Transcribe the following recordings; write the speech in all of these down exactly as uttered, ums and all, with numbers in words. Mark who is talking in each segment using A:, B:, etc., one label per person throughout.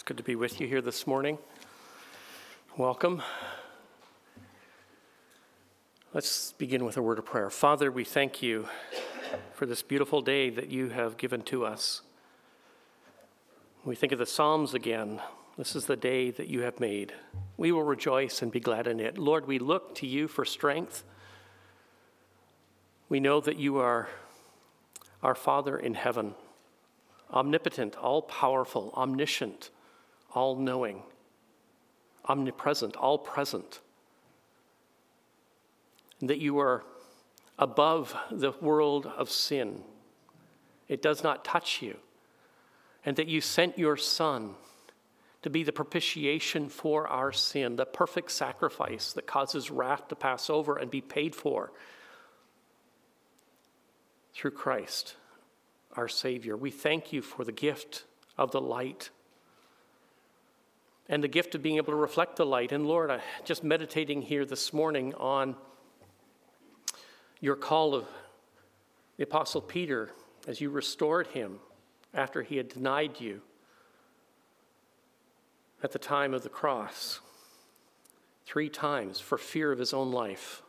A: It's good to be with you here this morning. Welcome. Let's begin with a word of prayer. Father, we thank you for this beautiful day that you have given to us. We think of the Psalms again. This is the day that you have made. We will rejoice and be glad in it. Lord, we look to you for strength. We know that you are our Father in heaven, omnipotent, all-powerful, omniscient, all-knowing, omnipresent, all-present, and that you are above the world of sin. It does not touch you, and that you sent your Son to be the propitiation for our sin, the perfect sacrifice that causes wrath to pass over and be paid for through Christ, our Savior. We thank you for the gift of the light and the gift of being able to reflect the light. And Lord, I just meditating here this morning on your call of the Apostle Peter as you restored him after he had denied you at the time of the cross three times for fear of his own life.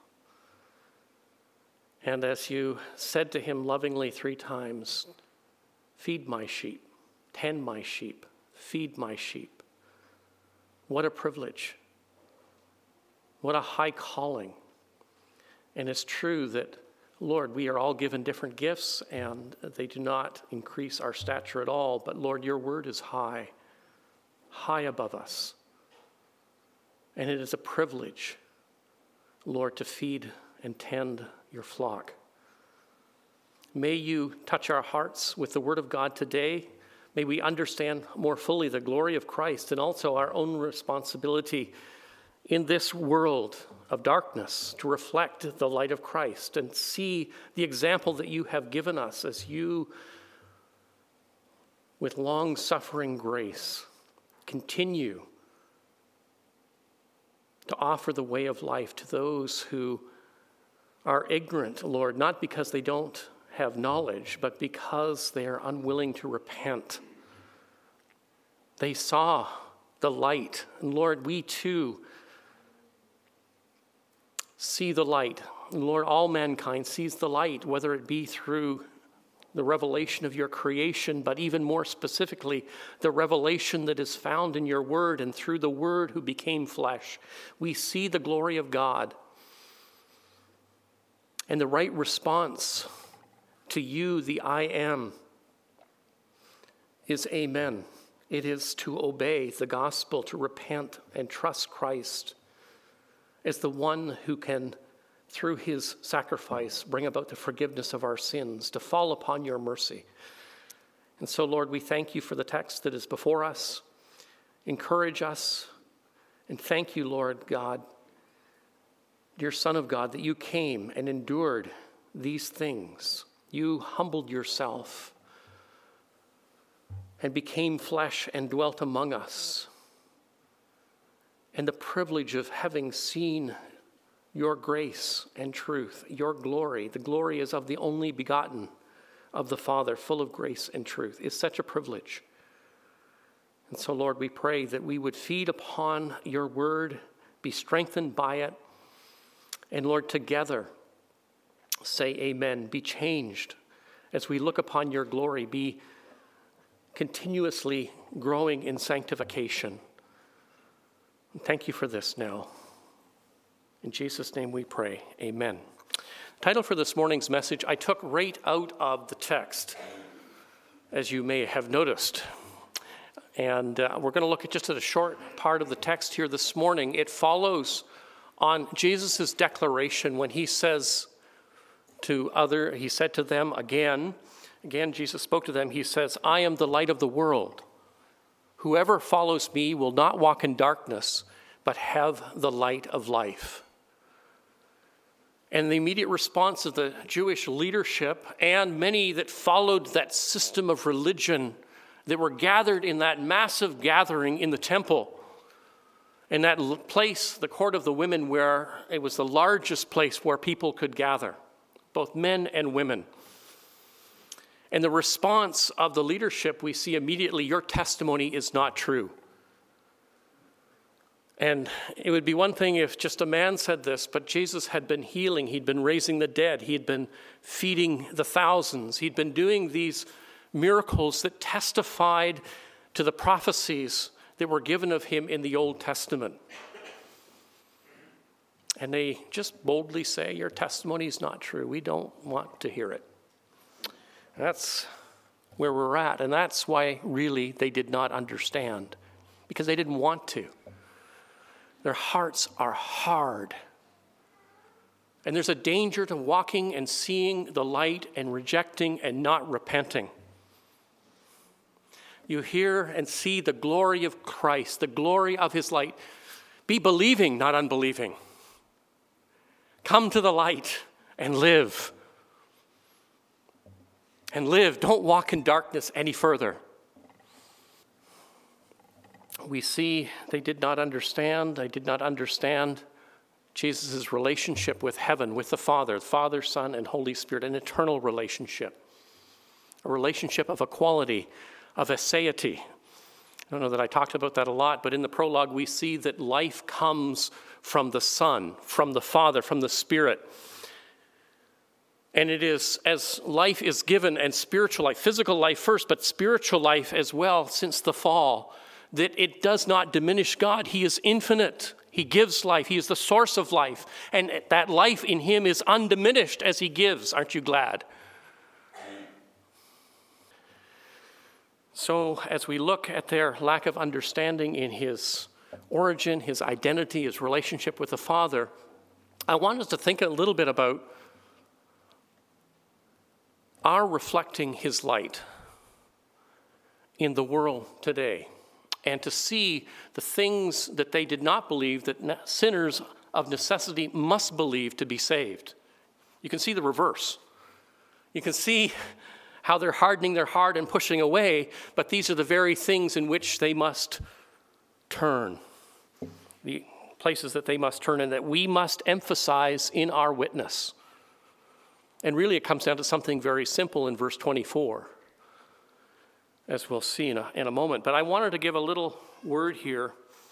A: And as you said to him lovingly three times, feed my sheep, tend my sheep, feed my sheep. What a privilege. What a high calling. And it's true that, Lord, we are all given different gifts and they do not increase our stature at all. But Lord, your word is high, high above us. And it is a privilege, Lord, to feed and tend your flock. May you touch our hearts with the word of God today. May we understand more fully the glory of Christ and also our own responsibility in this world of darkness to reflect the light of Christ and see the example that you have given us as you, with long-suffering grace, continue to offer the way of life to those who are ignorant, Lord, not because they don't have knowledge, but because they are unwilling to repent. They saw the light. And Lord, we too see the light. And Lord, all mankind sees the light, whether it be through the revelation of your creation, but even more specifically, the revelation that is found in your word and through the word who became flesh. We see the glory of God. And the right response to you, the I am, is amen. It is to obey the gospel, to repent and trust Christ as the one who can, through his sacrifice, bring about the forgiveness of our sins, to fall upon your mercy. And so, Lord, we thank you for the text that is before us. Encourage us. And thank you, Lord God, dear Son of God, that you came and endured these things. You humbled yourself and became flesh and dwelt among us. And the privilege of having seen your grace and truth, your glory, the glory is of the only begotten of the Father, full of grace and truth, is such a privilege. And so, Lord, we pray that we would feed upon your word, be strengthened by it, and Lord, together say amen, be changed as we look upon your glory, be continuously growing in sanctification. And thank you for this now. In Jesus' name we pray, amen. Title for this morning's message, I took right out of the text, as you may have noticed. And uh, we're going to look at just at a short part of the text here this morning. It follows on Jesus' declaration when he says to other, he said to them again, again Jesus spoke to them, he says, I am the light of the world. Whoever follows me will not walk in darkness, but have the light of life. And the immediate response of the Jewish leadership and many that followed that system of religion that were gathered in that massive gathering in the temple, in that place, the court of the women, where it was the largest place where people could gather, both men and women. And the response of the leadership, we see immediately, your testimony is not true. And it would be one thing if just a man said this, but Jesus had been healing. He'd been raising the dead. He'd been feeding the thousands. He'd been doing these miracles that testified to the prophecies that were given of him in the Old Testament. And they just boldly say, your testimony is not true. We don't want to hear it. That's where we're at. And that's why really they did not understand, because they didn't want to. Their hearts are hard. And there's a danger to walking and seeing the light and rejecting and not repenting. You hear and see the glory of Christ, the glory of his light. Be believing, not unbelieving. Come to the light and live. And live. Don't walk in darkness any further. We see they did not understand. They did not understand Jesus' relationship with heaven, with the Father, Father, Son, and Holy Spirit, an eternal relationship, a relationship of equality, of aseity. I don't know that I talked about that a lot, but in the prologue we see that life comes from the Son, from the Father, from the Spirit. And it is as life is given, and spiritual life, physical life first, but spiritual life as well since the fall, that it does not diminish God. He is infinite. He gives life. He is the source of life. And that life in him is undiminished as he gives. Aren't you glad? So as we look at their lack of understanding in his origin, his identity, his relationship with the Father, I want us to think a little bit about our reflecting his light in the world today, and to see the things that they did not believe that sinners of necessity must believe to be saved. You can see the reverse. You can see how they're hardening their heart and pushing away, but these are the very things in which they must turn, the places that they must turn and that we must emphasize in our witness. And really it comes down to something very simple in verse twenty-four, as we'll see in a, in a moment. But I wanted to give a little word here.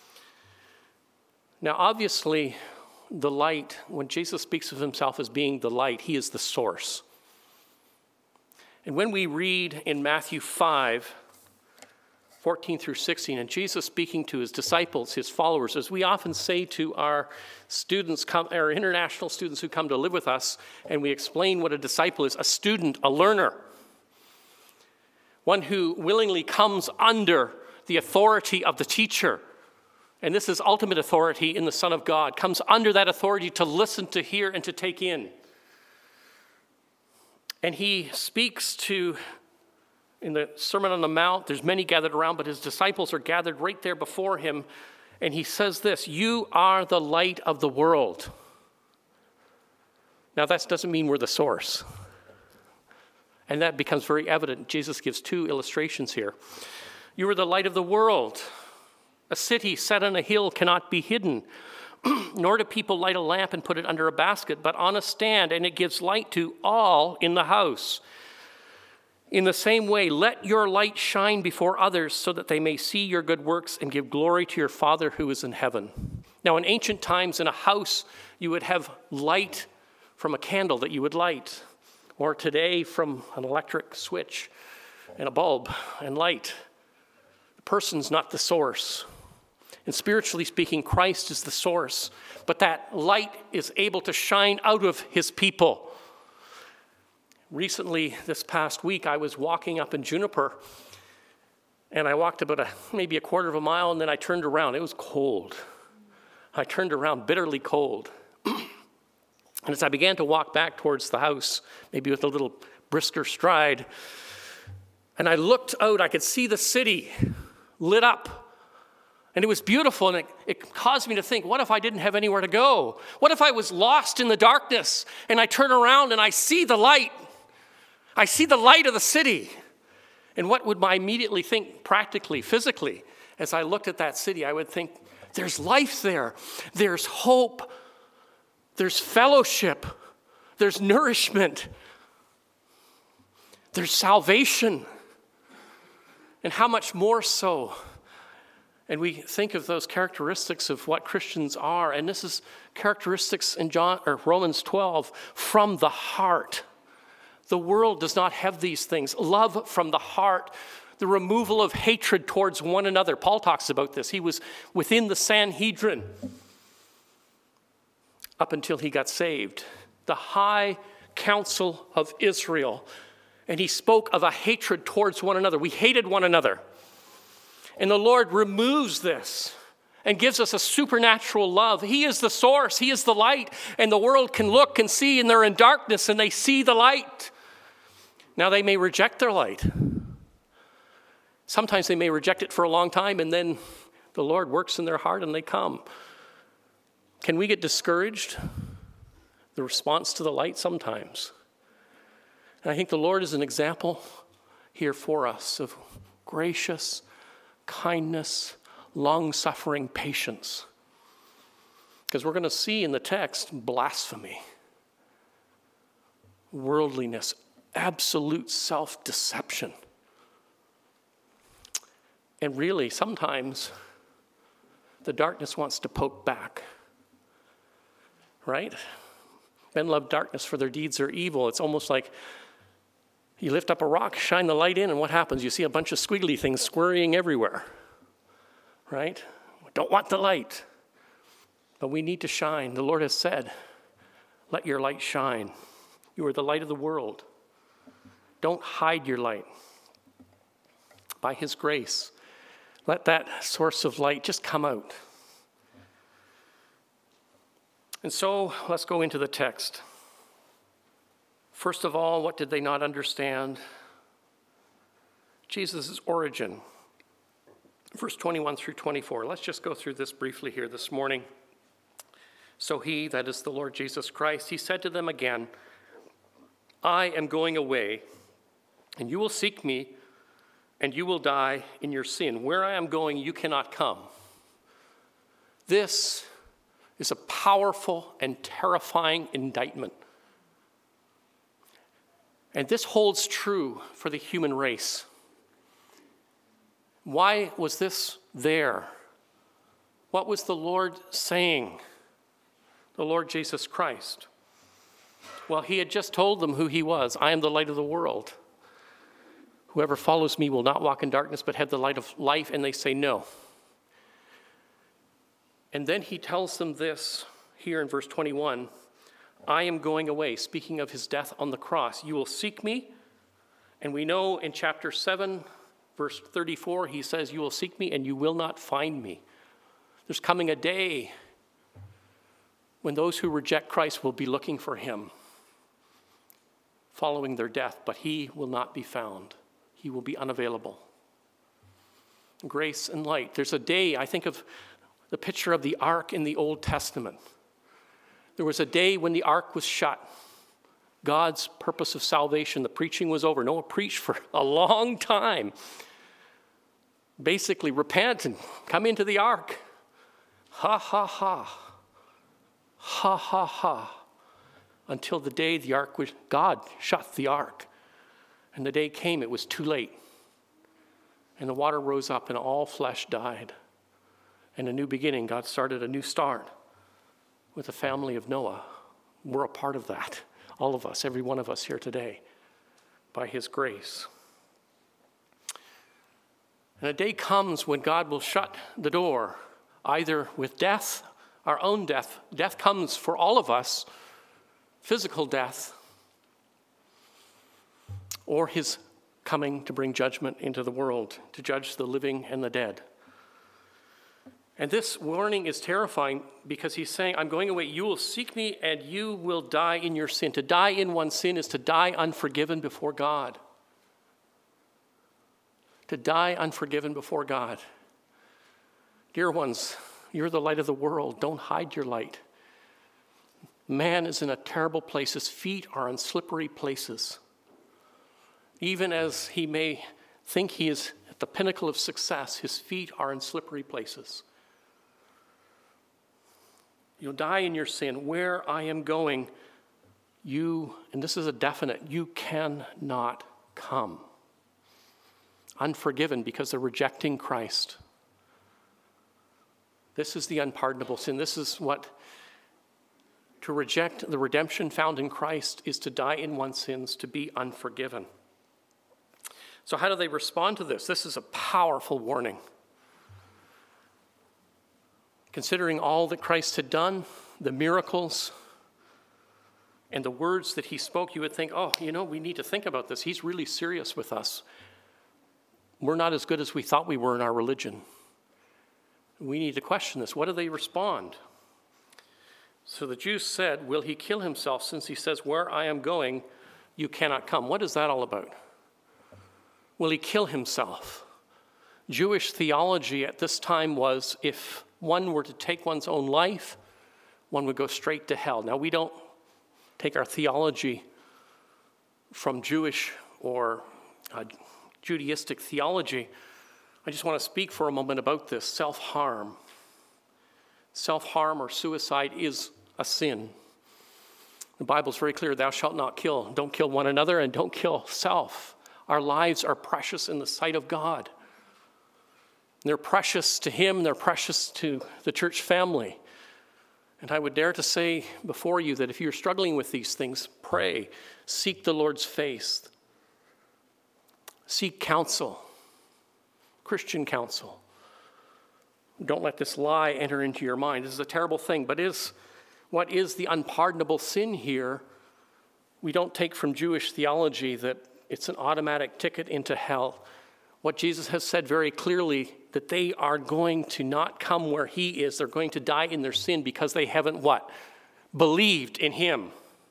A: Now, obviously, the light, when Jesus speaks of himself as being the light, he is the source. And when we read in Matthew five, fourteen through sixteen, and Jesus speaking to his disciples, his followers, as we often say to our students, our international students who come to live with us, and we explain what a disciple is, a student, a learner, one who willingly comes under the authority of the teacher. And this is ultimate authority in the Son of God, comes under that authority to listen, to hear, and to take in. And he speaks to, in the Sermon on the Mount, there's many gathered around, but his disciples are gathered right there before him. And he says this, you are the light of the world. Now that doesn't mean we're the source. And that becomes very evident. Jesus gives two illustrations here. You are the light of the world. A city set on a hill cannot be hidden. Nor do people light a lamp and put it under a basket, but on a stand, and it gives light to all in the house. In the same way, let your light shine before others so that they may see your good works and give glory to your Father who is in heaven. Now, in ancient times, in a house, you would have light from a candle that you would light, or today from an electric switch and a bulb and light. The person's not the source. And spiritually speaking, Christ is the source. But that light is able to shine out of his people. Recently, this past week, I was walking up in Juniper. And I walked about a, maybe a quarter of a mile, and then I turned around. It was cold. I turned around, bitterly cold. And as I began to walk back towards the house, maybe with a little brisker stride, and I looked out, I could see the city lit up. And it was beautiful, and it, it caused me to think, what if I didn't have anywhere to go? What if I was lost in the darkness, and I turn around and I see the light? I see the light of the city. And what would I immediately think practically, physically? As I looked at that city, I would think, there's life there. There's hope. There's fellowship. There's nourishment. There's salvation. And how much more so And we think of those characteristics of what Christians are, and this is characteristics in John or Romans twelve from the heart. The world does not have these things. Love from the heart, the removal of hatred towards one another. Paul talks about this. He was within the Sanhedrin up until he got saved. The high council of Israel. And he spoke of a hatred towards one another. We hated one another. And the Lord removes this and gives us a supernatural love. He is the source. He is the light. And the world can look and see, and they're in darkness, and they see the light. Now they may reject their light. Sometimes they may reject it for a long time, and then the Lord works in their heart and they come. Can we get discouraged? The response to the light sometimes. And I think the Lord is an example here for us of gracious kindness, long-suffering patience. Because we're going to see in the text blasphemy, worldliness, absolute self-deception. And really, sometimes the darkness wants to poke back. Right? Men love darkness, for their deeds are evil. It's almost like you lift up a rock, shine the light in, and what happens? You see a bunch of squiggly things scurrying everywhere. Right? We don't want the light. But we need to shine. The Lord has said, let your light shine. You are the light of the world. Don't hide your light. By his grace, let that source of light just come out. And so let's go into the text. First of all, what did they not understand? Jesus' origin. Verse twenty-one through twenty-four. Let's just go through this briefly here this morning. So he, that is the Lord Jesus Christ, he said to them again, I am going away, and you will seek me, and you will die in your sin. Where I am going, you cannot come. This is a powerful and terrifying indictment. And this holds true for the human race. Why was this there? What was the Lord saying? The Lord Jesus Christ. Well, he had just told them who he was. I am the light of the world. Whoever follows me will not walk in darkness, but have the light of life. And they say no. And then he tells them this here in verse twenty-one. I am going away, speaking of his death on the cross. You will seek me. And we know in chapter seven, verse thirty-four, he says, you will seek me and you will not find me. There's coming a day when those who reject Christ will be looking for him, following their death, but he will not be found. He will be unavailable. Grace and light. There's a day, I think of the picture of the ark in the Old Testament. There was a day when the ark was shut. God's purpose of salvation, the preaching was over. Noah preached for a long time. Basically, repent and come into the ark. Ha, ha, ha. Ha, ha, ha. Until the day the ark was, God shut the ark. And the day came, it was too late. And the water rose up and all flesh died. And a new beginning, God started a new start with the family of Noah. We're a part of that. All of us, every one of us here today, by his grace. And a day comes when God will shut the door, either with death, our own death. Death comes for all of us, physical death, or his coming to bring judgment into the world, to judge the living and the dead. And this warning is terrifying because he's saying, I'm going away. You will seek me and you will die in your sin. To die in one's sin is to die unforgiven before God. To die unforgiven before God. Dear ones, you're the light of the world. Don't hide your light. Man is in a terrible place. His feet are on slippery places. Even as he may think he is at the pinnacle of success, his feet are in slippery places. You'll die in your sin. Where I am going, you, and this is a definite, you cannot come. Unforgiven because they're rejecting Christ. This is the unpardonable sin. This is what, to reject the redemption found in Christ is to die in one's sins, to be unforgiven. So how do they respond to this? This is a powerful warning. Considering all that Christ had done, the miracles, and the words that he spoke, you would think, oh, you know, we need to think about this. He's really serious with us. We're not as good as we thought we were in our religion. We need to question this. What do they respond? So the Jews said, will he kill himself since he says, where I am going, you cannot come? What is that all about? Will he kill himself? Jewish theology at this time was if one were to take one's own life, one would go straight to hell. Now, we don't take our theology from Jewish or uh, Judaistic theology. I just want to speak for a moment about this. Self-harm. Self-harm or suicide is a sin. The Bible's very clear, thou shalt not kill. Don't kill one another and don't kill self. Our lives are precious in the sight of God. They're precious to him, they're precious to the church family. And I would dare to say before you that if you're struggling with these things, pray, seek the Lord's face, seek counsel, Christian counsel. Don't let this lie enter into your mind. This is a terrible thing, but is what is the unpardonable sin here? We don't take from Jewish theology that it's an automatic ticket into hell. What Jesus has said very clearly, that they are going to not come where he is. They're going to die in their sin because they haven't what? Believed in him.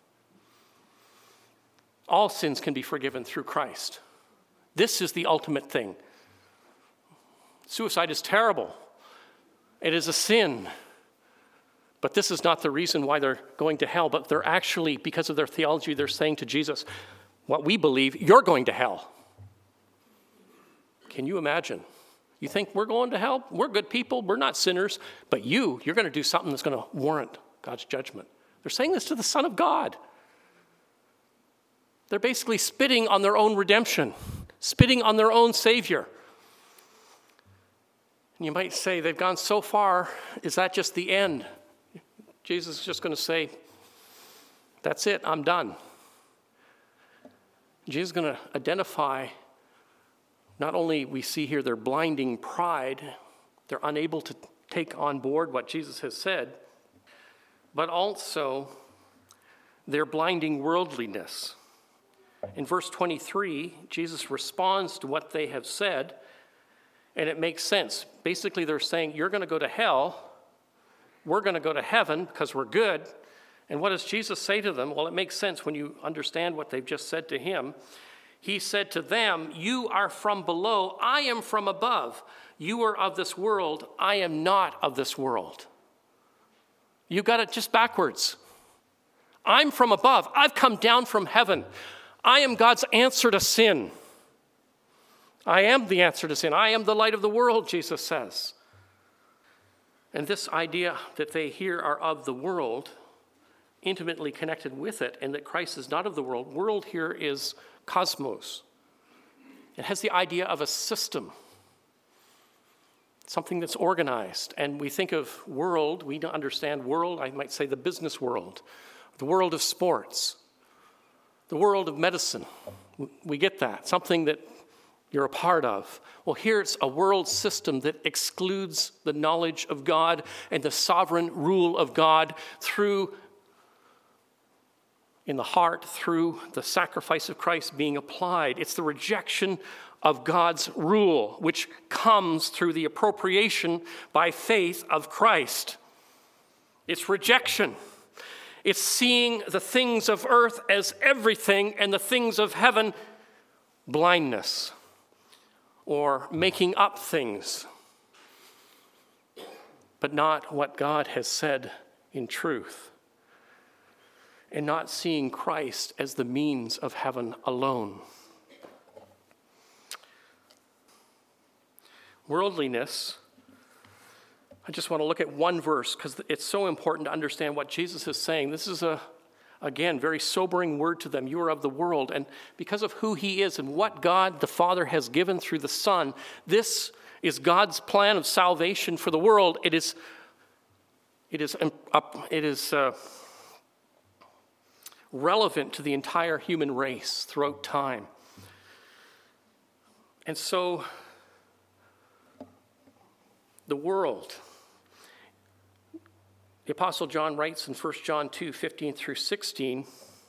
A: All sins can be forgiven through Christ. This is the ultimate thing. Suicide is terrible. It is a sin. But this is not the reason why they're going to hell, but they're actually, because of their theology, they're saying to Jesus, what we believe, you're going to hell. Can you imagine? You think we're going to hell? We're good people. We're not sinners. But you, you're going to do something that's going to warrant God's judgment. They're saying this to the Son of God. They're basically spitting on their own redemption, spitting on their own Savior. And you might say, they've gone so far, is that just the end? Jesus is just going to say, that's it, I'm done. Jesus is going to identify, not only we see here their blinding pride, they're unable to take on board what Jesus has said, but also their blinding worldliness. In verse twenty-three, Jesus responds to what they have said, and it makes sense. Basically, they're saying, you're going to go to hell, we're going to go to heaven because we're good. And what does Jesus say to them? Well, it makes sense when you understand what they've just said to him. He said to them, you are from below, I am from above. You are of this world, I am not of this world. You got it just backwards. I'm from above. I've come down from heaven. I am God's answer to sin. I am the answer to sin. I am the light of the world, Jesus says. And this idea that they here are of the world, intimately connected with it, and that Christ is not of the world. World here is cosmos. It has the idea of a system, something that's organized. And we think of world, we understand world, I might say the business world, the world of sports, the world of medicine. We get that, something that you're a part of. Well, here it's a world system that excludes the knowledge of God and the sovereign rule of God through, in the heart, through the sacrifice of Christ being applied. It's the rejection of God's rule, which comes through the appropriation by faith of Christ. It's rejection. It's seeing the things of earth as everything and the things of heaven blindness, or making up things, but not what God has said in truth, and not seeing Christ as the means of heaven alone. Worldliness, I just want to look at one verse because it's so important to understand what Jesus is saying. This is a Again, very sobering word to them. You are of the world. And because of who he is and what God the Father has given through the Son, this is God's plan of salvation for the world. It is It is, up, it is uh, relevant to the entire human race throughout time. And so, the world, the Apostle John writes in First John two, fifteen through sixteen,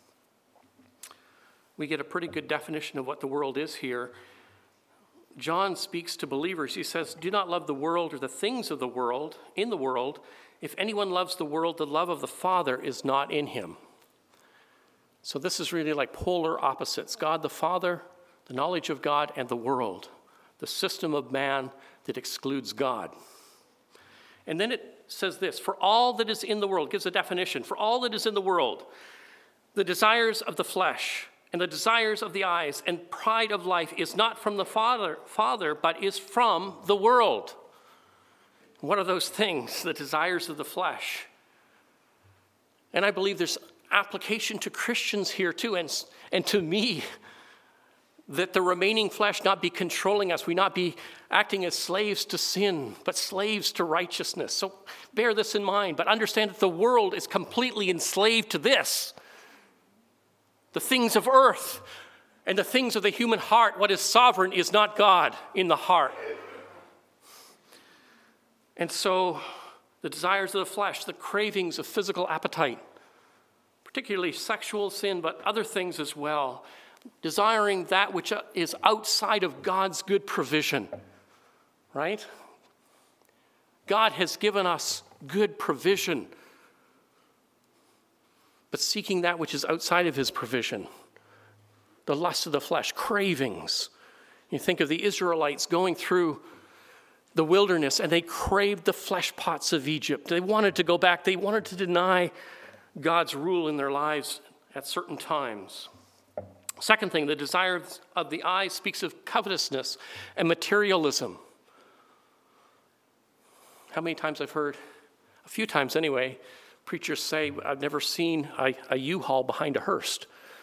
A: we get a pretty good definition of what the world is here. John speaks to believers. He says, do not love the world or the things of the world, in the world. If anyone loves the world, the love of the Father is not in him. So this is really like polar opposites. God the Father, the knowledge of God, and the world, the system of man that excludes God. And then it says this, for all that is in the world, gives a definition, for all that is in the world, the desires of the flesh and the desires of the eyes and pride of life is not from the Father, Father, but is from the world. What are those things? The desires of the flesh. And I believe there's application to Christians here too, and, and to me, that the remaining flesh not be controlling us. We not be acting as slaves to sin, but slaves to righteousness. So bear this in mind, but understand that the world is completely enslaved to this. The things of earth and the things of the human heart. What is sovereign is not God in the heart. And so the desires of the flesh, the cravings of physical appetite, particularly sexual sin, but other things as well, desiring that which is outside of God's good provision, right? God has given us good provision, but seeking that which is outside of his provision, the lust of the flesh, cravings. You think of the Israelites going through the wilderness, and they craved the flesh pots of Egypt. They wanted to go back. They wanted to deny God's rule in their lives at certain times. Second thing, the desire of the eye speaks of covetousness and materialism. How many times I've heard, a few times anyway, preachers say, I've never seen a, a U-Haul behind a hearse.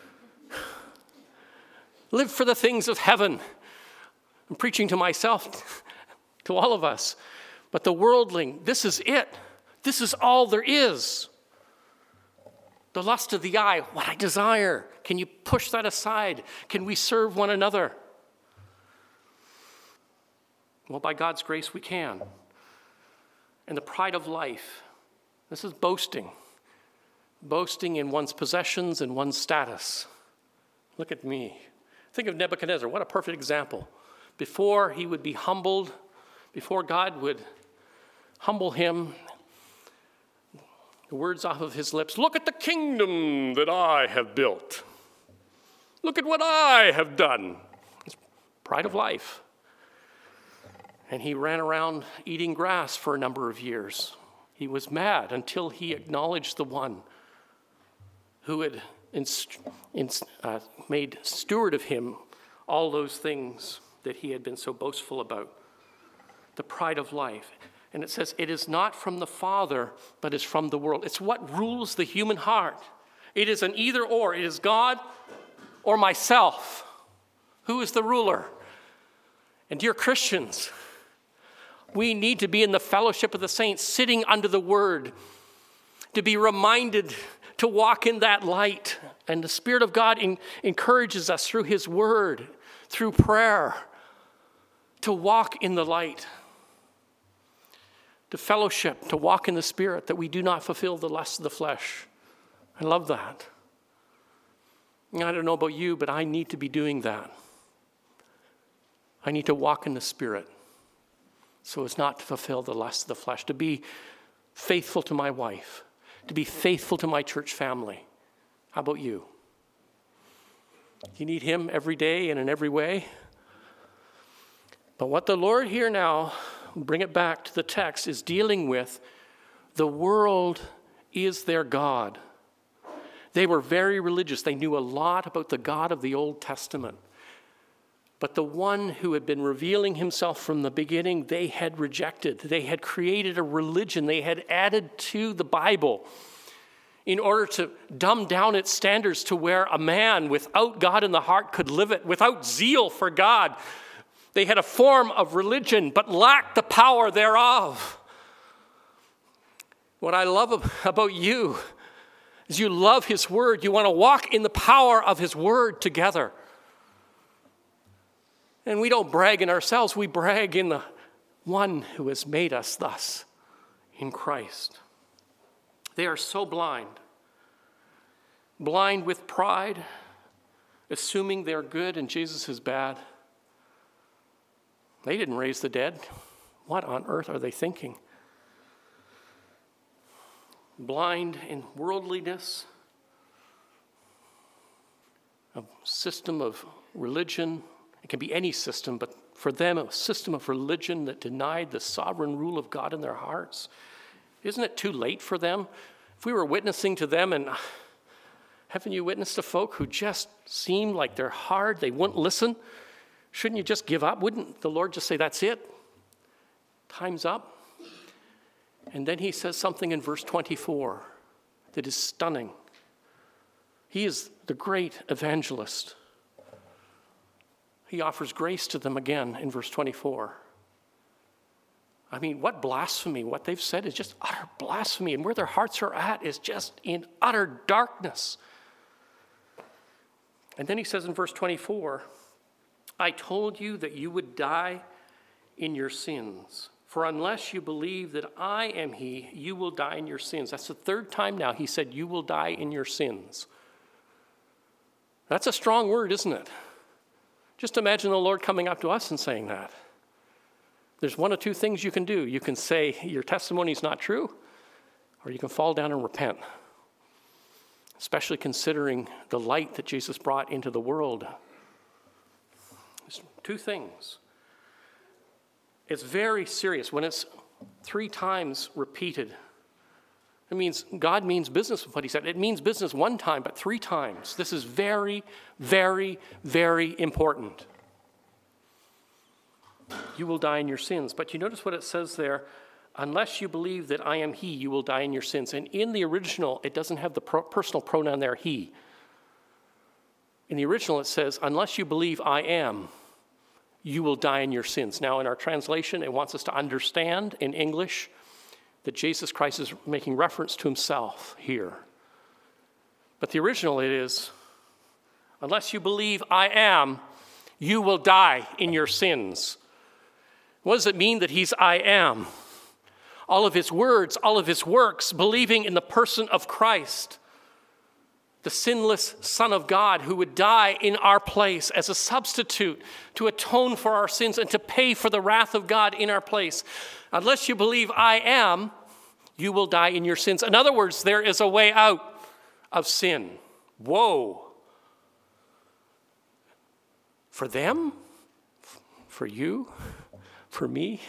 A: Live for the things of heaven. I'm preaching to myself, to all of us. But the worldling, this is it. This is all there is. The lust of the eye, what I desire. Can you push that aside? Can we serve one another? Well, by God's grace, we can. And the pride of life, this is boasting. Boasting in one's possessions and one's status. Look at me. Think of Nebuchadnezzar. What a perfect example. Before he would be humbled, before God would humble him, the words off of his lips, look at the kingdom that I have built. Look at what I have done. It's pride of life. And he ran around eating grass for a number of years. He was mad until he acknowledged the one who had inst- inst- uh, made steward of him all those things that he had been so boastful about. The pride of life. And it says, it is not from the Father, but is from the world. It's what rules the human heart. It is an either or. It is God or myself. Who is the ruler? And dear Christians, we need to be in the fellowship of the saints, sitting under the word, to be reminded to walk in that light. And the Spirit of God in, encourages us through his word, through prayer, to walk in the light. To fellowship, to walk in the Spirit, that we do not fulfill the lust of the flesh. I love that. I don't know about you, but I need to be doing that. I need to walk in the Spirit so as not to fulfill the lust of the flesh, to be faithful to my wife, to be faithful to my church family. How about you? You need him every day and in every way. But what the Lord here now, bring it back to the text, is dealing with, the world is their God. They were very religious. They knew a lot about the God of the Old Testament. But the one who had been revealing himself from the beginning, they had rejected. They had created a religion. They had added to the Bible in order to dumb down its standards to where a man without God in the heart could live it, without zeal for God. They had a form of religion, but lacked the power thereof. What I love about you is you love his word. You want to walk in the power of his word together. And we don't brag in ourselves. We brag in the one who has made us thus in Christ. They are so blind. Blind with pride, assuming they're good and Jesus is bad. They didn't raise the dead. What on earth are they thinking? Blind in worldliness, a system of religion. It can be any system, but for them, a system of religion that denied the sovereign rule of God in their hearts. Isn't it too late for them? If we were witnessing to them, and haven't you witnessed to folk who just seem like they're hard, they won't listen? Shouldn't you just give up? Wouldn't the Lord just say, that's it? Time's up? And then he says something in verse twenty-four that is stunning. He is the great evangelist. He offers grace to them again in verse twenty-four. I mean, what blasphemy. What they've said is just utter blasphemy. And where their hearts are at is just in utter darkness. And then he says in verse twenty-four, I told you that you would die in your sins. For unless you believe that I am he, you will die in your sins. That's the third time now he said, you will die in your sins. That's a strong word, isn't it? Just imagine the Lord coming up to us and saying that. There's one of two things you can do. You can say your testimony is not true, or you can fall down and repent. Especially considering the light that Jesus brought into the world. There's two things. It's very serious when it's three times repeated. It means God means business with what he said. It means business one time, but three times. This is very, very, very important. You will die in your sins. But you notice what it says there. Unless you believe that I am he, you will die in your sins. And in the original, it doesn't have the pro- personal pronoun there, he. In the original, it says, unless you believe I am, you will die in your sins. Now, in our translation, it wants us to understand in English that Jesus Christ is making reference to himself here. But the original, it is, unless you believe I am, you will die in your sins. What does it mean that he's I am? All of his words, all of his works, believing in the person of Christ, the sinless Son of God who would die in our place as a substitute to atone for our sins and to pay for the wrath of God in our place. Unless you believe I am, you will die in your sins. In other words, there is a way out of sin. Whoa. For them? For you? For me?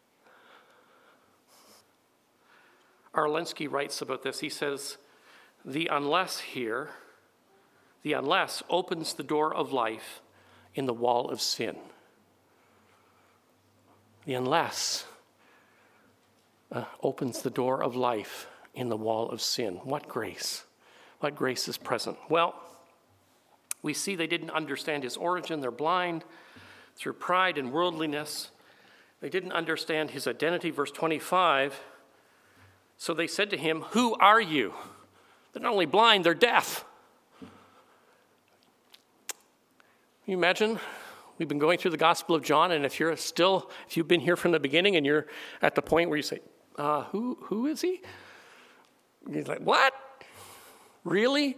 A: Arlenski writes about this. He says, the unless here, the unless opens the door of life in the wall of sin. The unless uh, opens the door of life in the wall of sin. What grace? What grace is present? Well, we see they didn't understand his origin. They're blind through pride and worldliness. They didn't understand his identity. Verse twenty-five, so they said to him, who are you? They're not only blind, they're deaf. Can you imagine? We've been going through the Gospel of John, and if you're still, if you've been here from the beginning and you're at the point where you say, uh, who, who is he? You're like, what? Really?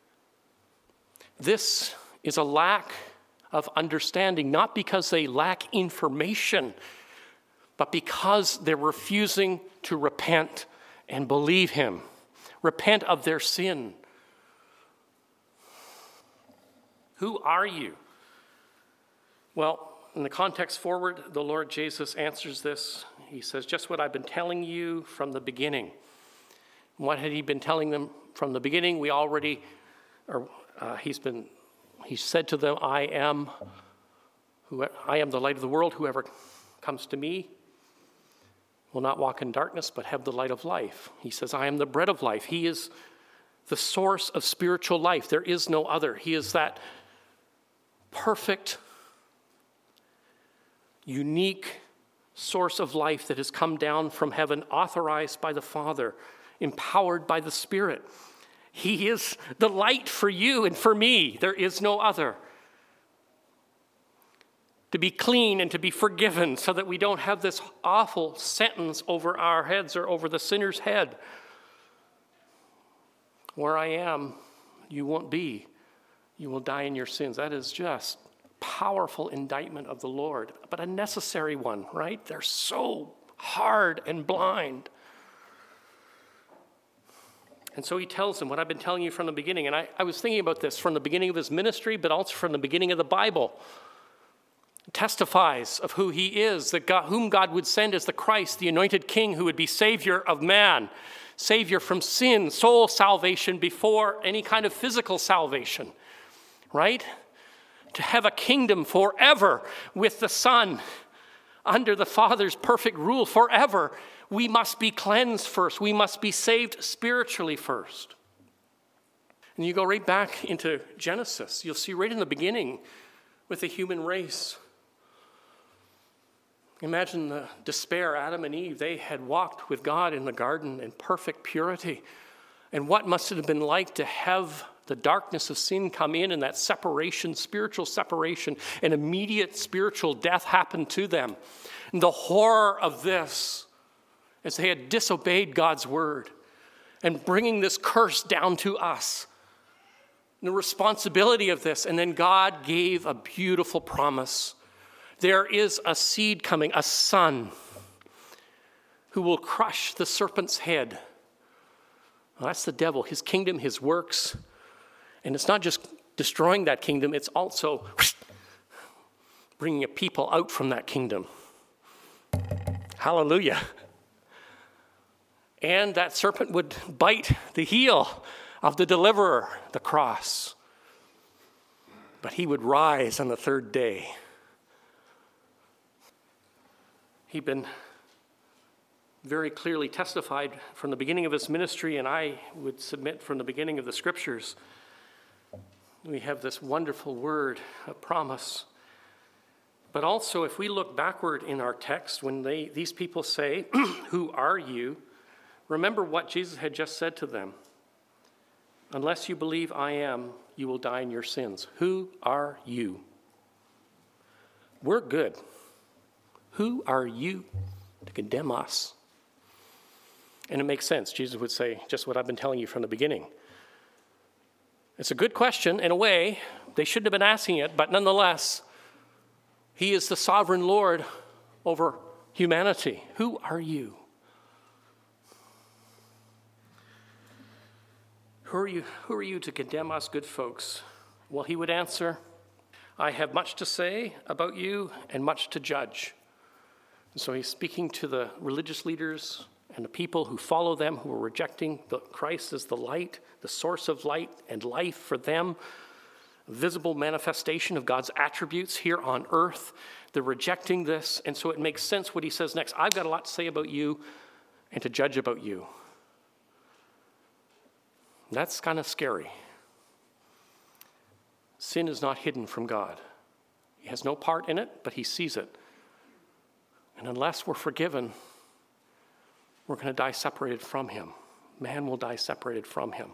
A: This is a lack of understanding, not because they lack information, but because they're refusing to repent and believe him. Repent of their sin. Who are you? Well, in the context forward, the Lord Jesus answers this. He says, just what I've been telling you from the beginning. What had he been telling them from the beginning? We already, or uh, he's been, he said to them, I am, who I am the light of the world. Whoever comes to me will not walk in darkness, but have the light of life. He says, I am the bread of life. He is the source of spiritual life. There is no other. He is that perfect, unique source of life that has come down from heaven, authorized by the Father empowered by the Spirit. He is the light for you and for me. There is no other. To be clean and to be forgiven so that we don't have this awful sentence over our heads or over the sinner's head. Where I am, you won't be. You will die in your sins. That is just powerful indictment of the Lord, but a necessary one, right? They're so hard and blind. And so he tells them what I've been telling you from the beginning. And I, I was thinking about this from the beginning of his ministry, but also from the beginning of the Bible. It testifies of who he is, that God, whom God would send as the Christ, the anointed king who would be Savior of man, Savior from sin, soul salvation before any kind of physical salvation, right? To have a kingdom forever with the Son, under the Father's perfect rule forever. We must be cleansed first. We must be saved spiritually first. And you go right back into Genesis. You'll see right in the beginning with the human race. Imagine the despair. Adam and Eve, they had walked with God in the garden in perfect purity. And what must it have been like to have the darkness of sin come in and that separation, spiritual separation, and immediate spiritual death happen to them. And the horror of this, as they had disobeyed God's word and bringing this curse down to us. And the responsibility of this. And then God gave a beautiful promise. There is a seed coming, a son, who will crush the serpent's head. Well, that's the devil, his kingdom, his works. And it's not just destroying that kingdom, it's also bringing a people out from that kingdom. Hallelujah. And that serpent would bite the heel of the deliverer, the cross. But he would rise on the third day. He'd been very clearly testified from the beginning of his ministry, and I would submit from the beginning of the scriptures. We have this wonderful word, a promise. But also, if we look backward in our text, when they these people say, "Who are you?" remember what Jesus had just said to them. Unless you believe I am, you will die in your sins. Who are you? We're good. Who are you to condemn us? And it makes sense. Jesus would say just what I've been telling you from the beginning. It's a good question in a way. They shouldn't have been asking it, but nonetheless, he is the sovereign Lord over humanity. Who are you? Who are you, who are you to condemn us, good folks? Well, he would answer, I have much to say about you and much to judge. And so he's speaking to the religious leaders and the people who follow them, who are rejecting the Christ as the light, the source of light and life for them, a visible manifestation of God's attributes here on earth. They're rejecting this, and so it makes sense what he says next. I've got a lot to say about you and to judge about you. That's kind of scary. Sin is not hidden from God. He has no part in it, but he sees it. And unless we're forgiven, we're going to die separated from him. Man will die separated from him.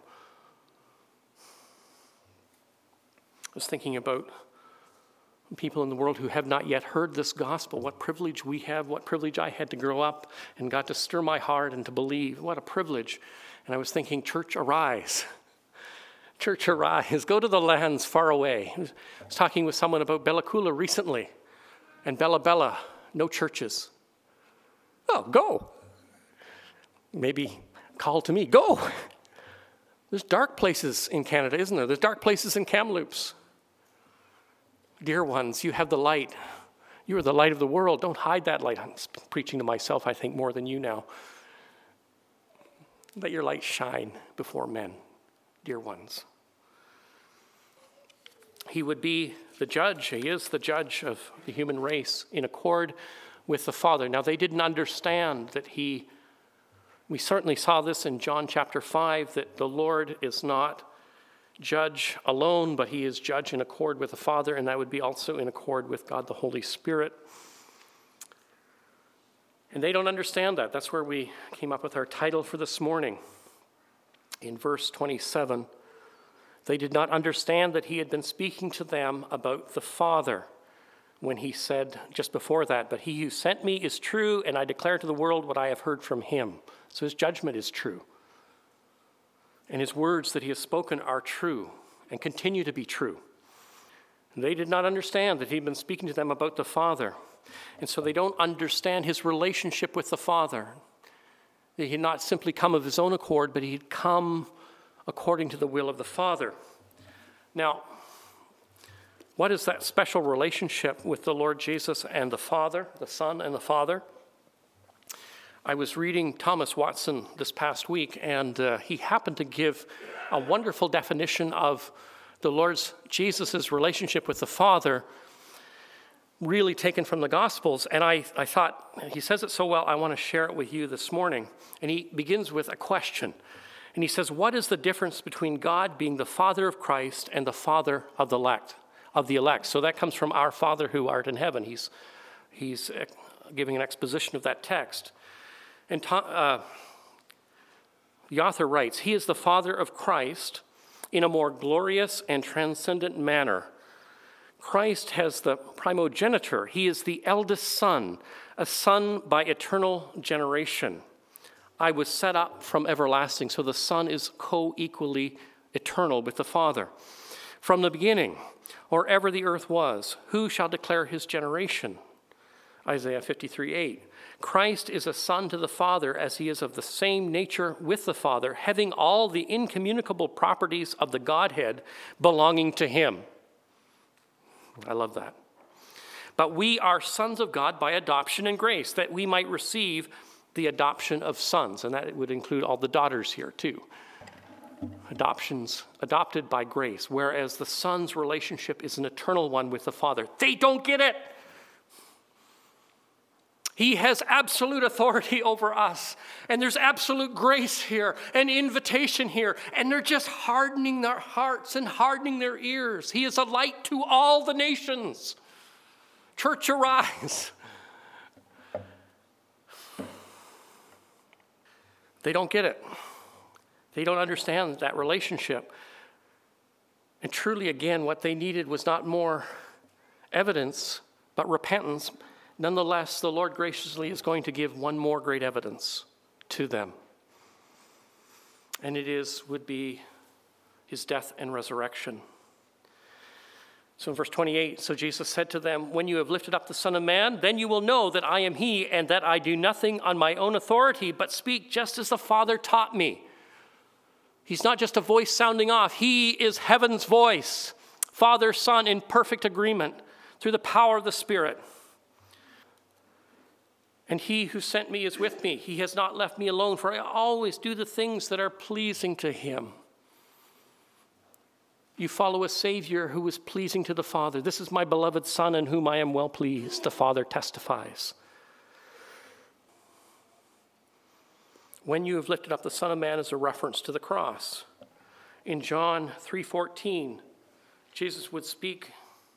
A: I was thinking about people in the world who have not yet heard this gospel, what privilege we have, what privilege I had to grow up and got to stir my heart and to believe. What a privilege. And I was thinking, church, arise. Church, arise. Go to the lands far away. I was talking with someone about Bella Coola recently. And Bella Bella, no churches. Oh, go. Maybe call to me, go. There's dark places in Canada, isn't there? There's dark places in Kamloops. Dear ones, you have the light. You are the light of the world. Don't hide that light. I'm preaching to myself, I think, more than you now. Let your light shine before men, dear ones. He would be the judge. He is the judge of the human race in accord with the Father. Now, they didn't understand that he, we certainly saw this in John chapter five, that the Lord is not judge alone, but he is judge in accord with the Father, and that would be also in accord with God the Holy Spirit. And they don't understand that. That's where we came up with our title for this morning. in verse twenty-seven, they did not understand that he had been speaking to them about the Father when he said just before that, but he who sent me is true, and I declare to the world what I have heard from him. So his judgment is true. And his words that he has spoken are true and continue to be true. And they did not understand that he'd been speaking to them about the Father. And so they don't understand his relationship with the Father. That he had not simply come of his own accord, but he had come according to the will of the Father. Now, what is that special relationship with the Lord Jesus and the Father, the Son and the Father? I was reading Thomas Watson this past week, and uh, he happened to give a wonderful definition of the Lord Jesus' relationship with the Father, really taken from the Gospels. And I, I thought, he says it so well, I want to share it with you this morning. And he begins with a question. And he says, what is the difference between God being the Father of Christ and the Father of the elect? Of the elect. So that comes from our Father who art in heaven. He's, he's giving an exposition of that text. And uh, the author writes, he is the Father of Christ in a more glorious and transcendent manner. Christ has the primogeniture. He is the eldest son, a son by eternal generation. I was set up from everlasting. So the Son is co-equally eternal with the Father. From the beginning, or ever the earth was, who shall declare his generation? Isaiah fifty-three eight. Christ is a son to the Father, as he is of the same nature with the Father, having all the incommunicable properties of the Godhead belonging to him. I love that. But we are sons of God by adoption and grace, that we might receive the adoption of sons. And that would include all the daughters here too. Adoptions, adopted by grace, whereas the son's relationship is an eternal one with the Father. They don't get it. He has absolute authority over us, and there's absolute grace here, and invitation here, and they're just hardening their hearts and hardening their ears. He is a light to all the nations. Church, arise. They don't get it. They don't understand that relationship. And truly, again, what they needed was not more evidence, but repentance. Nonetheless, the Lord graciously is going to give one more great evidence to them. And it is, would be his death and resurrection. So in verse twenty-eight, so Jesus said to them, when you have lifted up the Son of Man, then you will know that I am he, and that I do nothing on my own authority, but speak just as the Father taught me. He's not just a voice sounding off. He is heaven's voice, Father, Son, in perfect agreement through the power of the Spirit. And he who sent me is with me. He has not left me alone, for I always do the things that are pleasing to him. You follow a Savior who is pleasing to the Father. This is my beloved Son in whom I am well pleased, the Father testifies. When you have lifted up the Son of Man is a reference to the cross. In John three fourteen, Jesus would speak.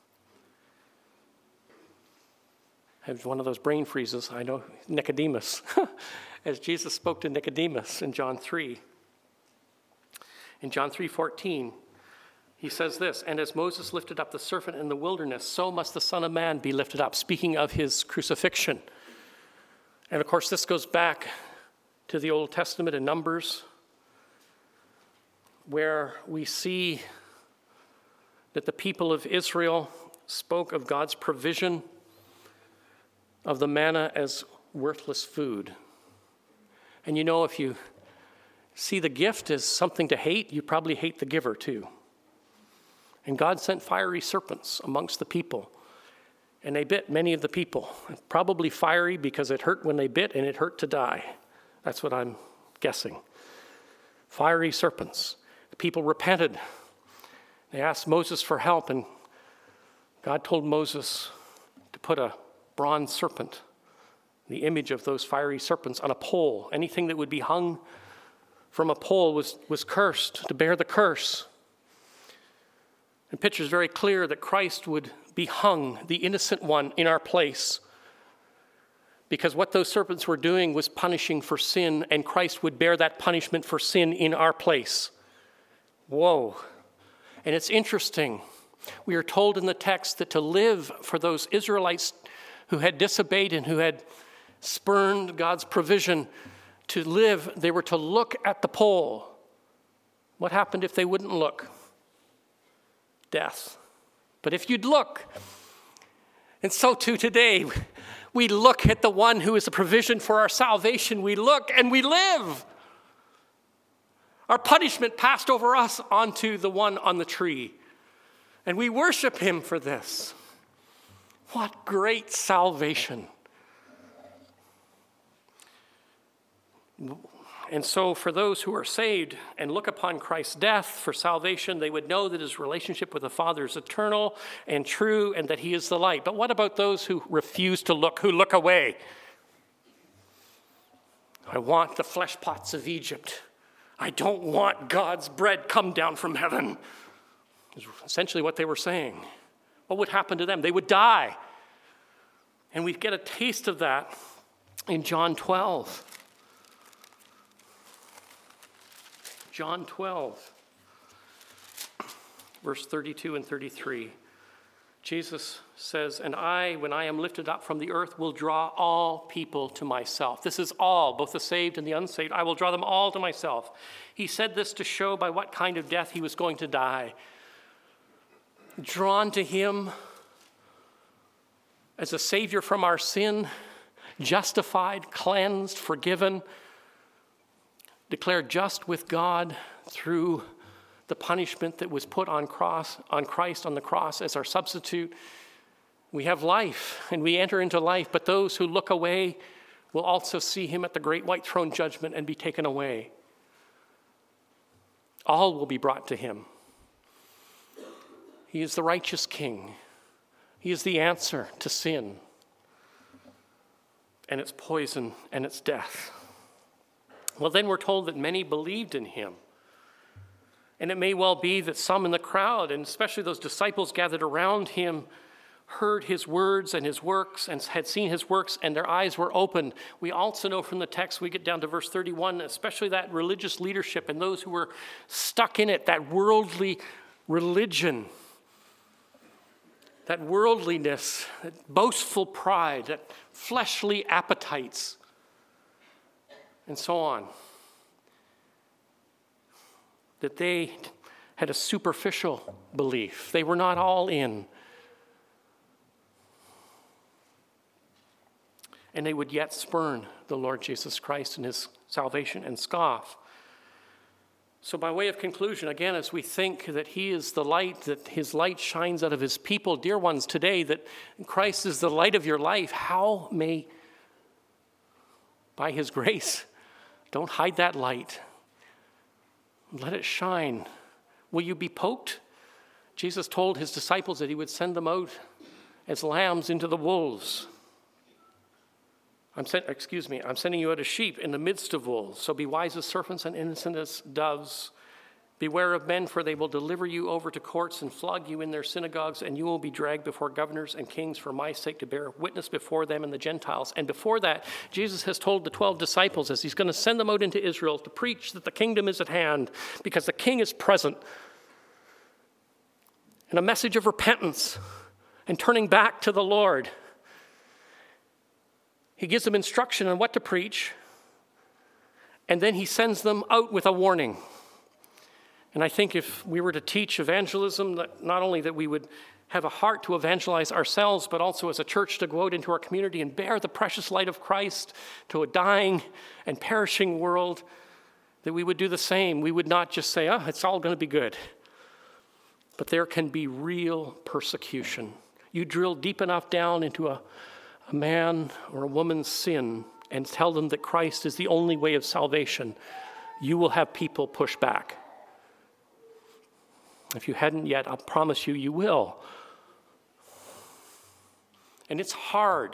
A: I have one of those brain freezes, I know, Nicodemus. As Jesus spoke to Nicodemus in John three. In John three fourteen, he says this, and as Moses lifted up the serpent in the wilderness, so must the Son of Man be lifted up, speaking of his crucifixion. And of course, this goes back to the Old Testament in Numbers, where we see that the people of Israel spoke of God's provision of the manna as worthless food. And you know, if you see the gift as something to hate, you probably hate the giver too. And God sent fiery serpents amongst the people, and they bit many of the people. Probably fiery because it hurt when they bit and it hurt to die. That's what I'm guessing. Fiery serpents. The people repented. They asked Moses for help, and God told Moses to put a bronze serpent, the image of those fiery serpents, on a pole. Anything that would be hung from a pole was, was cursed, to bear the curse. The picture is very clear that Christ would be hung, the innocent one, in our place. Because what those serpents were doing was punishing for sin, and Christ would bear that punishment for sin in our place. Whoa. And it's interesting. We are told in the text that to live for those Israelites who had disobeyed and who had spurned God's provision, to live, they were to look at the pole. What happened if they wouldn't look? Death. But if you'd look, and so too today, we look at the one who is the provision for our salvation. We look and we live. Our punishment passed over us onto the one on the tree. And we worship him for this. What great salvation. And so for those who are saved and look upon Christ's death for salvation, they would know that his relationship with the Father is eternal and true and that he is the light. But what about those who refuse to look, who look away? I want the flesh pots of Egypt. I don't want God's bread come down from heaven. Is essentially what they were saying. What would happen to them? They would die. And we get a taste of that in John twelve. John twelve, verse thirty-two and thirty-three. Jesus says, "And I, when I am lifted up from the earth, will draw all people to myself." This is all, both the saved and the unsaved. I will draw them all to myself. He said this to show by what kind of death he was going to die. Drawn to him as a savior from our sin, justified, cleansed, forgiven, declared just with God through the punishment that was put on cross, on Christ on the cross as our substitute. We have life, and we enter into life, but those who look away will also see him at the great white throne judgment and be taken away. All will be brought to him. He is the righteous king. He is the answer to sin and its poison and its death. Well, then we're told that many believed in him. And it may well be that some in the crowd, and especially those disciples gathered around him, heard his words and his works and had seen his works, and their eyes were opened. We also know from the text, we get down to verse thirty-one, especially that religious leadership and those who were stuck in it, that worldly religion, that worldliness, that boastful pride, that fleshly appetites, and so on, that they had a superficial belief. They were not all in. And they would yet spurn the Lord Jesus Christ and his salvation and scoff. So by way of conclusion, again, as we think that he is the light, that his light shines out of his people, dear ones, today, that Christ is the light of your life, how may, by his grace, don't hide that light. Let it shine. Will you be poked? Jesus told his disciples that he would send them out as lambs into the wolves. I'm sent, excuse me, I'm sending you out as sheep in the midst of wolves. So be wise as serpents and innocent as doves. Beware of men, for they will deliver you over to courts and flog you in their synagogues, and you will be dragged before governors and kings for my sake to bear witness before them and the Gentiles. And before that, Jesus has told the twelve disciples, as he's going to send them out into Israel, to preach that the kingdom is at hand because the king is present. And a message of repentance and turning back to the Lord. He gives them instruction on what to preach, and then he sends them out with a warning. And I think if we were to teach evangelism, that not only that we would have a heart to evangelize ourselves, but also as a church to go out into our community and bear the precious light of Christ to a dying and perishing world, that we would do the same. We would not just say, oh, it's all going to be good. But there can be real persecution. You drill deep enough down into a a man or a woman's sin and tell them that Christ is the only way of salvation, you will have people push back. If you hadn't yet, I'll promise you, you will. And it's hard.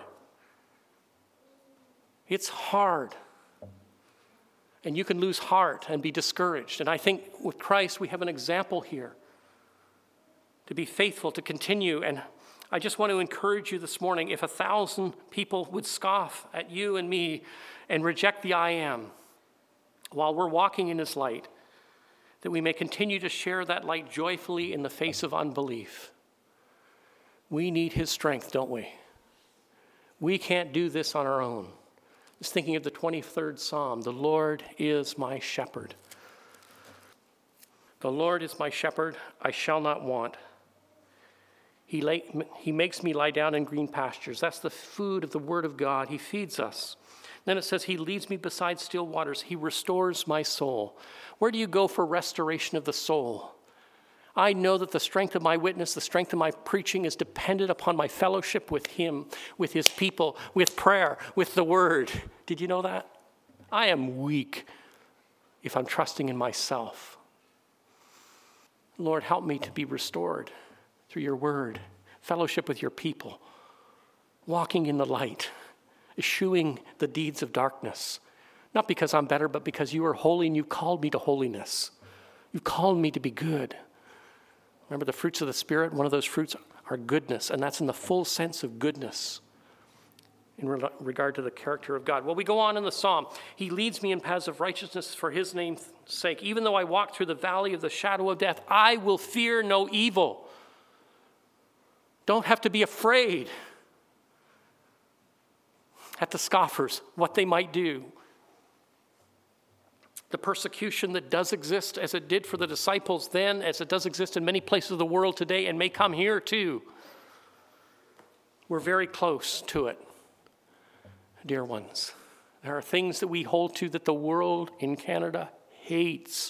A: It's hard. And you can lose heart and be discouraged. And I think with Christ, we have an example here to be faithful, to continue. And I just want to encourage you this morning, if a thousand people would scoff at you and me and reject the I am while we're walking in his light, that we may continue to share that light joyfully in the face of unbelief. We need his strength, don't we? We can't do this on our own. I was thinking of the twenty-third Psalm. The Lord is my shepherd. The Lord is my shepherd, I shall not want. He, lay, he makes me lie down in green pastures. That's the food of the word of God. He feeds us. Then it says, he leads me beside still waters. He restores my soul. Where do you go for restoration of the soul? I know that the strength of my witness, the strength of my preaching is dependent upon my fellowship with him, with his people, with prayer, with the word. Did you know that? I am weak if I'm trusting in myself. Lord, help me to be restored through your word, fellowship with your people, walking in the light, eschewing the deeds of darkness. Not because I'm better, but because you are holy and you've called me to holiness. You've called me to be good. Remember the fruits of the Spirit? One of those fruits are goodness, and that's in the full sense of goodness in re- regard to the character of God. Well, we go on in the psalm. He leads me in paths of righteousness for his name's sake. Even though I walk through the valley of the shadow of death, I will fear no evil. Don't have to be afraid at the scoffers, what they might do. The persecution that does exist, as it did for the disciples then, as it does exist in many places of the world today, and may come here too. We're very close to it, dear ones. There are things that we hold to that the world in Canada hates.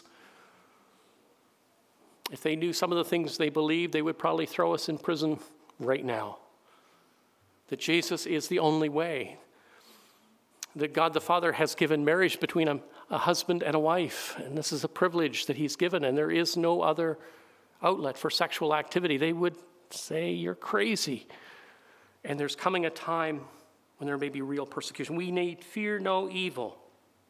A: If they knew some of the things they believe, they would probably throw us in prison right now. That Jesus is the only way. That God the Father has given marriage between a, a husband and a wife. And this is a privilege that he's given. And there is no other outlet for sexual activity. They would say, you're crazy. And there's coming a time when there may be real persecution. We need fear no evil.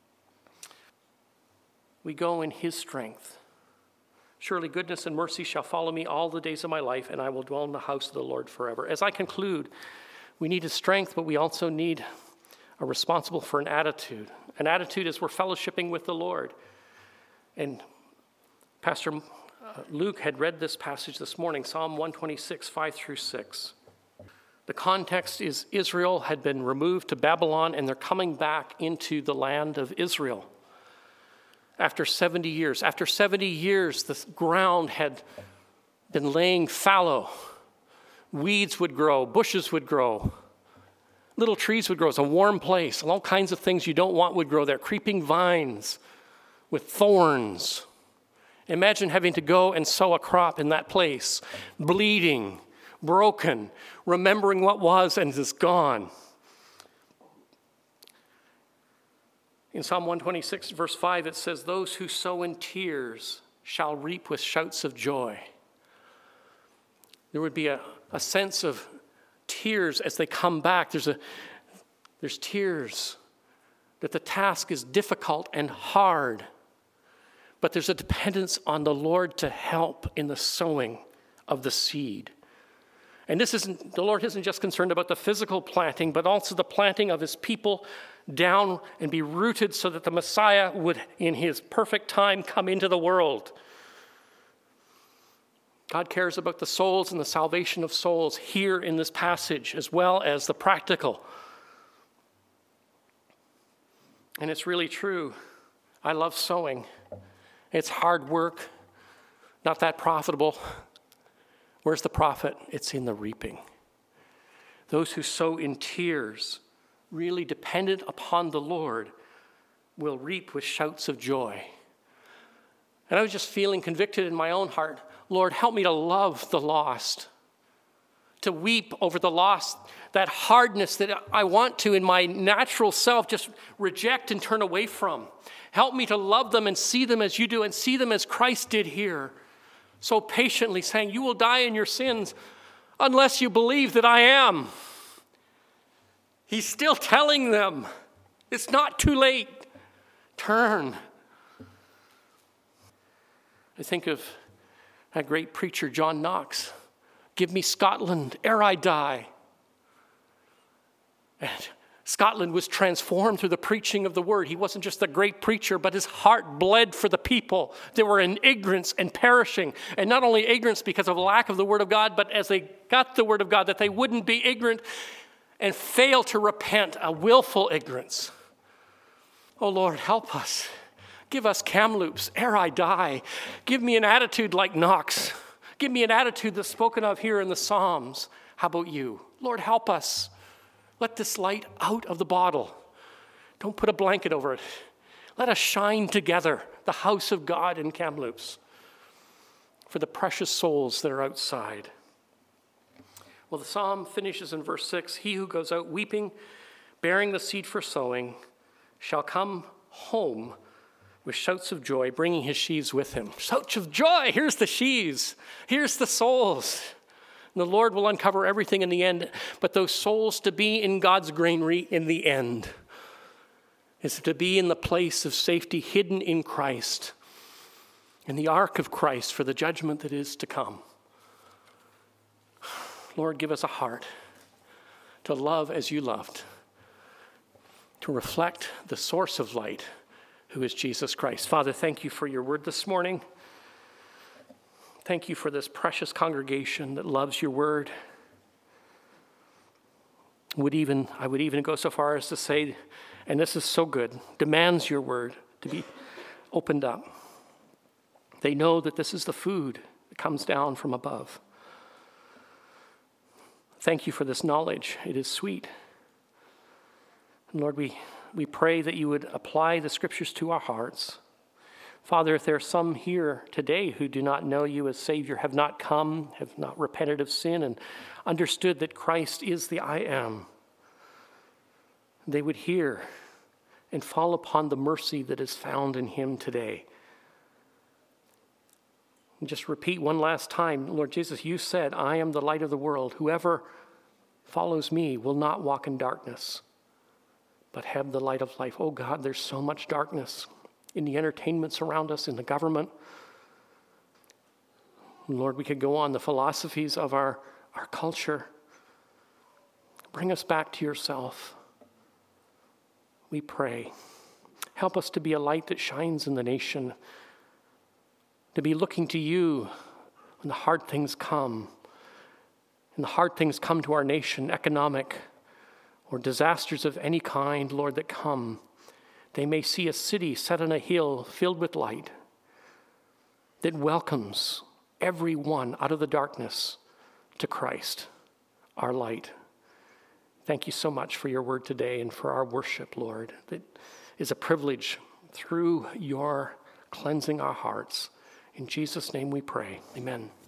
A: We go in his strength. Surely goodness and mercy shall follow me all the days of my life, and I will dwell in the house of the Lord forever. As I conclude, we need his strength, but we also need a responsible for an attitude. An attitude as we're fellowshipping with the Lord. And Pastor Luke had read this passage this morning, Psalm one twenty-six, five through six. The context is Israel had been removed to Babylon, and they're coming back into the land of Israel. After seventy years. After seventy years, the ground had been laying fallow. Weeds would grow, bushes would grow, little trees would grow. It's a warm place. All kinds of things you don't want would grow there. Creeping vines with thorns. Imagine having to go and sow a crop in that place, bleeding, broken, remembering what was and is gone. In Psalm one twenty-six, verse five, it says, those who sow in tears shall reap with shouts of joy. There would be a, a sense of tears as they come back. There's, a, there's tears that the task is difficult and hard, but there's a dependence on the Lord to help in the sowing of the seed. And this isn't, the Lord isn't just concerned about the physical planting, but also the planting of his people down and be rooted so that the Messiah would, in his perfect time, come into the world. God cares about the souls and the salvation of souls here in this passage, as well as the practical. And it's really true. I love sowing. It's hard work, not that profitable. Where's the profit? It's in the reaping. Those who sow in tears, really dependent upon the Lord, will reap with shouts of joy. And I was just feeling convicted in my own heart. Lord, help me to love the lost, to weep over the lost, that hardness that I want to, in my natural self, just reject and turn away from. Help me to love them and see them as you do and see them as Christ did here, so patiently saying, you will die in your sins unless you believe that I am. He's still telling them, it's not too late. Turn. I think of that great preacher, John Knox, Give me Scotland ere I die. And Scotland was transformed through the preaching of the word. He wasn't just a great preacher, but his heart bled for the people that were in ignorance and perishing. And not only ignorance because of lack of the word of God, but as they got the word of God, that they wouldn't be ignorant and fail to repent, a willful ignorance. Oh Lord, help us. Give us Kamloops ere I die. Give me an attitude like Knox. Give me an attitude that's spoken of here in the Psalms. How about you? Lord, help us. Let this light out of the bottle. Don't put a blanket over it. Let us shine together, the house of God in Kamloops, for the precious souls that are outside. Well, the psalm finishes in verse six. He who goes out weeping, bearing the seed for sowing, shall come home with shouts of joy, bringing his sheaves with him. Shouts of joy! Here's the sheaves. Here's the souls. And the Lord will uncover everything in the end, but those souls to be in God's granary in the end is to be in the place of safety hidden in Christ, in the ark of Christ for the judgment that is to come. Lord, give us a heart to love as you loved, to reflect the source of light, who is Jesus Christ. Father, thank you for your word this morning. Thank you for this precious congregation that loves your word. Would even I would even go so far as to say, and this is so good, demands your word to be opened up. They know that this is the food that comes down from above. Thank you for this knowledge. It is sweet. And Lord, we, we pray that you would apply the scriptures to our hearts. Father, if there are some here today who do not know you as Savior, have not come, have not repented of sin, and understood that Christ is the I am, they would hear and fall upon the mercy that is found in him today. And just repeat one last time, Lord Jesus, you said, I am the light of the world. Whoever follows me will not walk in darkness, but have the light of life. Oh God, there's so much darkness in the entertainments around us, in the government. Lord, we could go on, the philosophies of our, our culture. Bring us back to yourself. We pray. Help us to be a light that shines in the nation, to be looking to you when the hard things come. And the hard things come to our nation, economic or disasters of any kind, Lord, that come. They may see a city set on a hill filled with light that welcomes everyone out of the darkness to Christ, our light. Thank you so much for your word today and for our worship, Lord. That is a privilege through your cleansing our hearts. In Jesus' name we pray. Amen.